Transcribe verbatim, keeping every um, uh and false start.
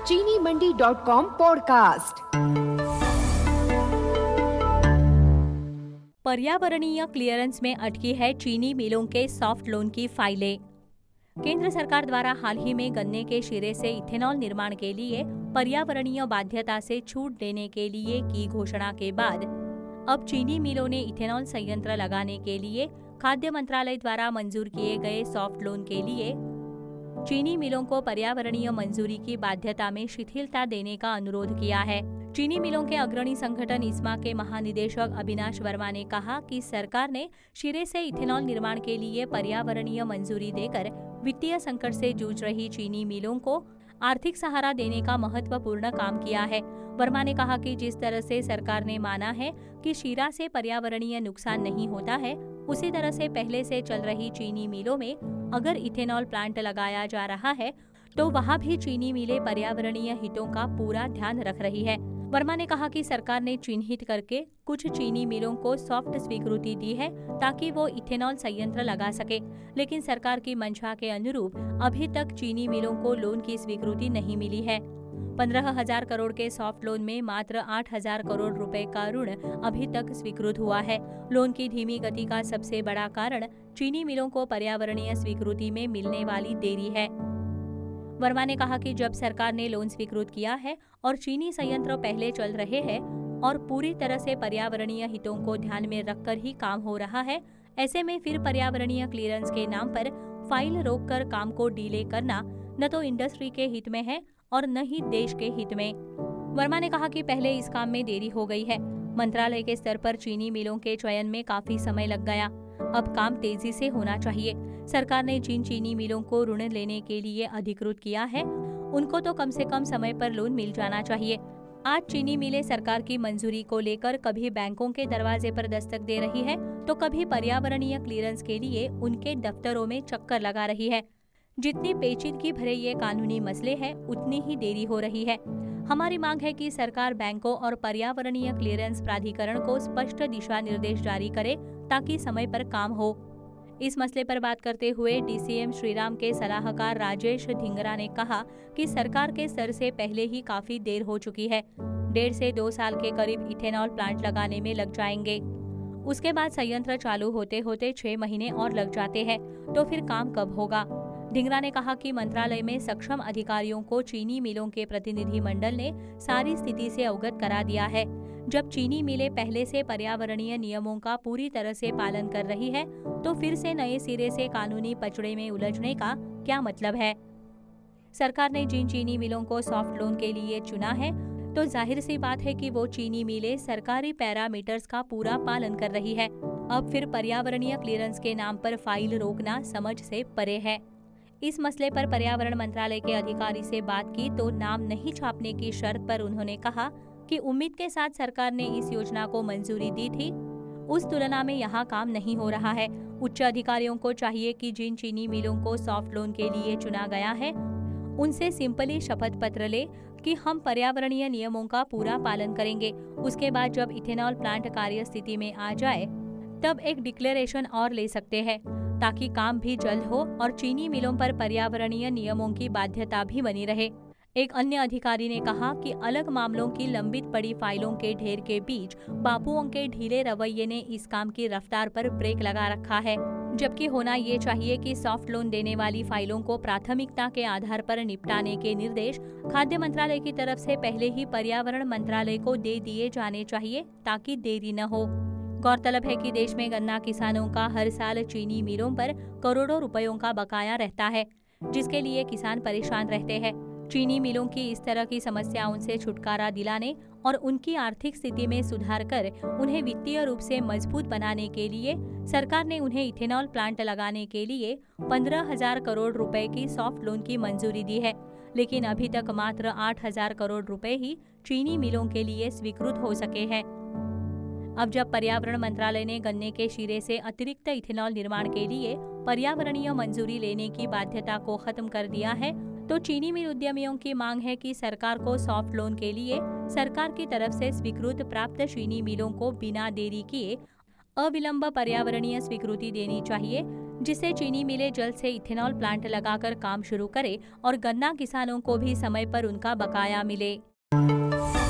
चीनी Mandi dot com podcast. पर्यावरणीय clearance में अटकी है चीनी मिलों के सॉफ्ट लोन की फाइलें। केंद्र सरकार द्वारा हाल ही में गन्ने के शीरे से इथेनॉल निर्माण के लिए पर्यावरणीय बाध्यता से छूट देने के लिए की घोषणा के बाद अब चीनी मिलों ने इथेनॉल संयंत्र लगाने के लिए खाद्य मंत्रालय द्वारा मंजूर किए गए सॉफ्ट लोन के लिए चीनी मिलों को पर्यावरणीय मंजूरी की बाध्यता में शिथिलता देने का अनुरोध किया है। चीनी मिलों के अग्रणी संगठन इस्मा के महानिदेशक अविनाश वर्मा ने कहा कि सरकार ने शीरे से इथेनॉल निर्माण के लिए पर्यावरणीय मंजूरी देकर वित्तीय संकट से जूझ रही चीनी मिलों को आर्थिक सहारा देने का महत्वपूर्ण काम किया है। वर्मा ने कहा कि जिस तरह से सरकार ने माना है कि शीरा से पर्यावरणीय नुकसान नहीं होता है, उसी तरह से पहले से चल रही चीनी मिलों में अगर इथेनॉल प्लांट लगाया जा रहा है तो वहां भी चीनी मिलें पर्यावरणीय हितों का पूरा ध्यान रख रही है। वर्मा ने कहा कि सरकार ने चिन्हित करके कुछ चीनी मिलों को सॉफ्ट स्वीकृति दी है ताकि वो इथेनॉल संयंत्र लगा सके, लेकिन सरकार की मंशा के अनुरूप अभी तक चीनी मिलों को लोन की स्वीकृति नहीं मिली है। पंद्रह हजार करोड़ के सॉफ्ट लोन में मात्र आठ हजार करोड़ रुपए का ऋण अभी तक स्वीकृत हुआ है। लोन की धीमी गति का सबसे बड़ा कारण चीनी मिलों को पर्यावरणीय स्वीकृति में मिलने वाली देरी है। वर्मा ने कहा कि जब सरकार ने लोन स्वीकृत किया है और चीनी संयंत्र पहले चल रहे हैं और पूरी तरह से पर्यावरणीय हितों को ध्यान में रखकर ही काम हो रहा है, ऐसे में फिर पर्यावरणीय क्लियरेंस के नाम पर फाइल रोककर काम को डीले करना न तो इंडस्ट्री के हित में है और न ही देश के हित में। वर्मा ने कहा कि पहले इस काम में देरी हो गई है। मंत्रालय के स्तर पर चीनी मिलों के चयन में काफी समय लग गया। अब काम तेजी से होना चाहिए। सरकार ने जिन चीनी मिलों को ऋण लेने के लिए अधिकृत किया है, उनको तो कम से कम समय पर लोन मिल जाना चाहिए। आज चीनी मिलें सरकार की मंजूरी को लेकर कभी बैंकों के दरवाजे पर दस्तक दे रही है तो कभी पर्यावरणीय क्लियरेंस के लिए उनके दफ्तरों में चक्कर लगा रही है। जितनी पेचीदगी भरे ये कानूनी मसले हैं, उतनी ही देरी हो रही है। हमारी मांग है कि सरकार बैंकों और पर्यावरणीय क्लियरेंस प्राधिकरण को स्पष्ट दिशा निर्देश जारी करे ताकि समय पर काम हो। इस मसले पर बात करते हुए डीसीएम श्रीराम के सलाहकार राजेश धिंगरा ने कहा कि सरकार के स्तर से पहले ही काफी देर हो चुकी है। डेढ़ से दो साल के करीब इथेनॉल प्लांट लगाने में लग जाएंगे। उसके बाद संयंत्र चालू होते होते छह महीने और लग जाते हैं, तो फिर काम कब होगा? धिंगरा ने कहा कि मंत्रालय में सक्षम अधिकारियों को चीनी मिलों के प्रतिनिधि मंडल ने सारी स्थिति से अवगत करा दिया है। जब चीनी मिलें पहले से पर्यावरणीय नियमों का पूरी तरह से पालन कर रही है तो फिर से नए सिरे से कानूनी पचड़े में उलझने का क्या मतलब है? सरकार ने जिन चीनी मिलों को सॉफ्ट लोन के लिए चुना है तो जाहिर सी बात है कि वो चीनी मिलें सरकारी पैरामीटर्स का पूरा पालन कर रही है। अब फिर पर्यावरणीय क्लियरेंस के नाम पर फाइल रोकना समझ से परे है। इस मसले पर पर्यावरण मंत्रालय के अधिकारी से बात की तो नाम नहीं छापने की शर्त पर उन्होंने कहा कि उम्मीद के साथ सरकार ने इस योजना को मंजूरी दी थी, उस तुलना में यहाँ काम नहीं हो रहा है। उच्च अधिकारियों को चाहिए कि जिन चीनी मिलों को सॉफ्ट लोन के लिए चुना गया है, उनसे सिंपली शपथ पत्र ले कि हम पर्यावरणीय नियमों का पूरा पालन करेंगे। उसके बाद जब इथेनॉल प्लांट कार्य स्थिति में आ जाए, तब एक डिक्लेरेशन और ले सकते हैं ताकि काम भी जल्द हो और चीनी मिलों पर पर्यावरणीय नियमों की बाध्यता भी बनी रहे। एक अन्य अधिकारी ने कहा कि अलग मामलों की लंबित पड़ी फाइलों के ढेर के बीच बाबुओं के ढीले रवैये ने इस काम की रफ्तार पर ब्रेक लगा रखा है, जबकि होना ये चाहिए कि सॉफ्ट लोन देने वाली फाइलों को प्राथमिकता के आधार पर निपटाने के निर्देश खाद्य मंत्रालय की तरफ से पहले ही पर्यावरण मंत्रालय को दे दिए जाने चाहिए ताकि देरी न हो। गौरतलब है कि देश में गन्ना किसानों का हर साल चीनी मिलों पर करोड़ों रुपयों का बकाया रहता है, जिसके लिए किसान परेशान रहते हैं। चीनी मिलों की इस तरह की समस्याओं से छुटकारा दिलाने और उनकी आर्थिक स्थिति में सुधार कर उन्हें वित्तीय रूप से मजबूत बनाने के लिए सरकार ने उन्हें इथेनॉल प्लांट लगाने के लिए पंद्रह हजार करोड़ रुपए की सॉफ्ट लोन की मंजूरी दी है, लेकिन अभी तक मात्र आठ हजार करोड़ रुपए ही चीनी मिलों के लिए स्वीकृत हो सके हैं। अब जब पर्यावरण मंत्रालय ने गन्ने के शीरे से अतिरिक्त इथेनॉल निर्माण के लिए पर्यावरणीय मंजूरी लेने की बाध्यता को खत्म कर दिया है, तो चीनी मिल उद्यमियों की मांग है कि सरकार को सॉफ्ट लोन के लिए सरकार की तरफ से स्वीकृत प्राप्त चीनी मिलों को बिना देरी किए अविलंब पर्यावरणीय स्वीकृति देनी चाहिए, जिससे चीनी मिलें जल्द से इथेनॉल प्लांट लगाकर काम शुरू करें और गन्ना किसानों को भी समय पर उनका बकाया मिले।